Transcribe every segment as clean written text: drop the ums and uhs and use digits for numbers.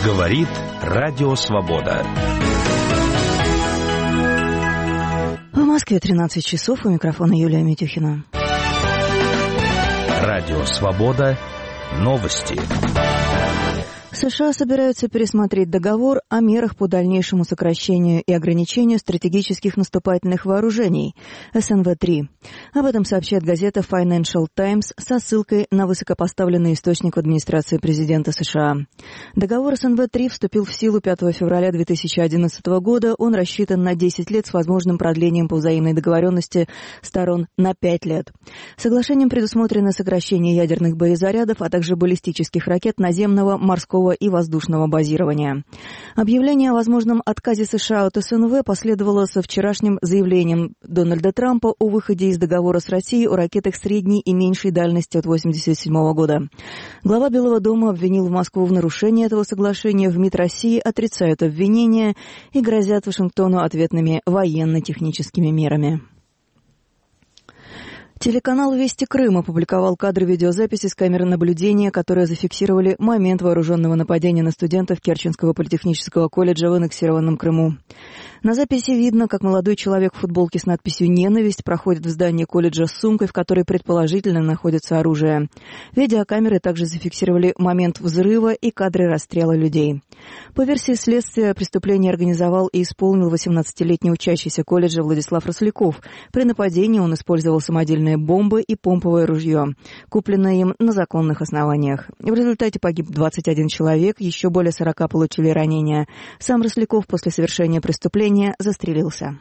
Говорит Радио Свобода. В Москве 13 часов. У микрофона Юлия Митюхина. Радио Свобода. Новости. США собираются пересмотреть договор о мерах по дальнейшему сокращению и ограничению стратегических наступательных вооружений СНВ-3. Об этом сообщает газета Financial Times со ссылкой на высокопоставленный источник в администрации президента США. Договор СНВ-3 вступил в силу 5 февраля 2011 года. Он рассчитан на 10 лет с возможным продлением по взаимной договоренности сторон на 5 лет. Соглашением предусмотрено сокращение ядерных боезарядов, а также баллистических ракет наземного, морского и воздушного базирования. Объявление о возможном отказе США от СНВ последовало со вчерашним заявлением Дональда Трампа о выходе из договора с Россией о ракетах средней и меньшей дальности от 1987 года. Глава Белого дома обвинил Москву в нарушении этого соглашения. В МИД России отрицают обвинения и грозят Вашингтону ответными военно-техническими мерами. Телеканал «Вести Крым» опубликовал кадры видеозаписи с камеры наблюдения, которые зафиксировали момент вооруженного нападения на студентов Керченского политехнического колледжа в аннексированном Крыму. На записи видно, как молодой человек в футболке с надписью «Ненависть» проходит в здание колледжа с сумкой, в которой предположительно находится оружие. Видеокамеры также зафиксировали момент взрыва и кадры расстрела людей. По версии следствия, преступление организовал и исполнил 18-летний учащийся колледжа Владислав Росляков. При нападении он использовал самодельные бомбы и помповое ружье, купленное им на законных основаниях. В результате погиб 21 человек, еще более 40 получили ранения. Сам Росляков после совершения преступления застрелился.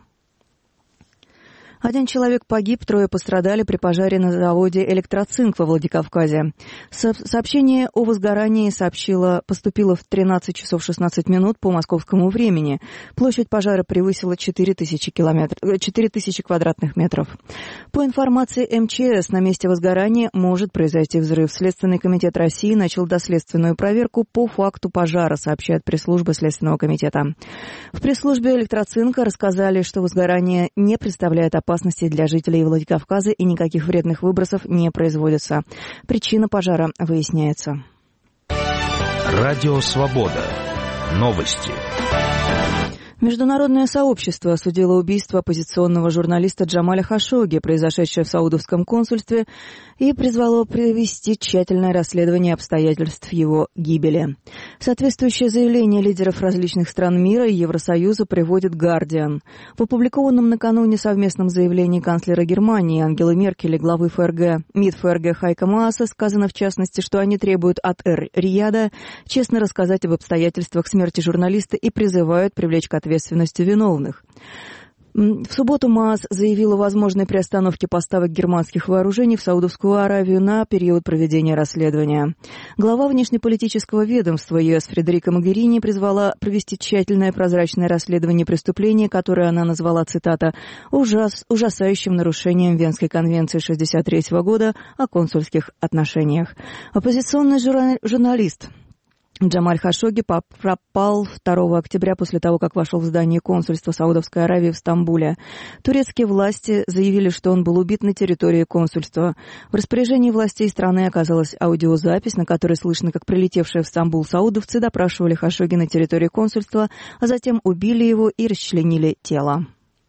1 человек погиб, 3 пострадали при пожаре на заводе «Электроцинк» во Владикавказе. Сообщение о возгорании поступило в 13 часов 16 минут по московскому времени. Площадь пожара превысила 4000 квадратных метров. По информации МЧС, на месте возгорания может произойти взрыв. Следственный комитет России начал доследственную проверку по факту пожара, сообщает пресс-служба Следственного комитета. В пресс-службе «Электроцинка» рассказали, что возгорание не представляет опасности для жителей Владикавказа и никаких вредных выбросов не производится. Причина пожара выясняется. Радио Свобода. Новости. Международное сообщество осудило убийство оппозиционного журналиста Джамаля Хашогги, произошедшее в Саудовском консульстве, и призвало провести тщательное расследование обстоятельств его гибели. Соответствующее заявление лидеров различных стран мира и Евросоюза приводит «Гардиан». В опубликованном накануне совместном заявлении канцлера Германии Ангелы Меркель и главы МИД ФРГ Хайка Мааса сказано в частности, что они требуют от Эр-Рияда честно рассказать об обстоятельствах смерти журналиста и призывают привлечь к ответственности виновных. В субботу МААС заявил о возможной приостановке поставок германских вооружений в Саудовскую Аравию на период проведения расследования. Глава внешнеполитического ведомства ЕС Фредерика Могерини призвала провести тщательное прозрачное расследование преступления, которое она назвала, цитата, «ужасающим нарушением Венской конвенции 1963 года о консульских отношениях». Оппозиционный журналист Джамаль Хашогги пропал 2 октября после того, как вошел в здание консульства Саудовской Аравии в Стамбуле. Турецкие власти заявили, что он был убит на территории консульства. В распоряжении властей страны оказалась аудиозапись, на которой слышно, как прилетевшие в Стамбул саудовцы допрашивали Хашогги на территории консульства, а затем убили его и расчленили тело.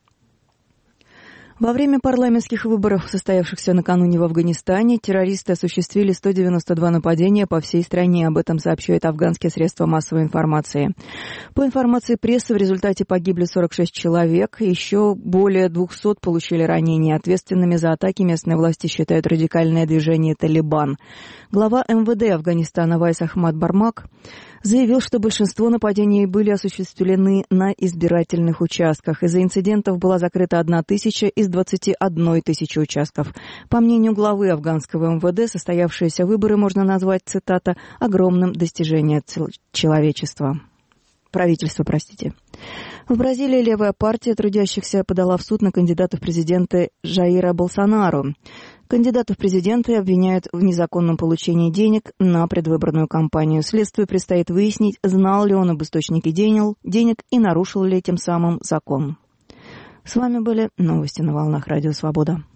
Во время парламентских выборов, состоявшихся накануне в Афганистане, террористы осуществили 192 нападения по всей стране. Об этом сообщают афганские средства массовой информации. По информации прессы, в результате погибли 46 человек, еще более 200 получили ранения. Ответственными за атаки местные власти считают радикальное движение «Талибан». Глава МВД Афганистана Вайс Ахмад Бармак заявил, что большинство нападений были осуществлены на избирательных участках. Из-за инцидентов была закрыта 1000 из 21 тысячи участков. По мнению главы афганского МВД, состоявшиеся выборы можно назвать, цитата, «огромным достижением правительства. В Бразилии левая партия трудящихся подала в суд на кандидата в президенты Жаира Болсонару. Кандидата в президенты обвиняют в незаконном получении денег на предвыборную кампанию. Следствию предстоит выяснить, знал ли он об источнике денег и нарушил ли тем самым закон. С вами были новости на волнах Радио Свобода.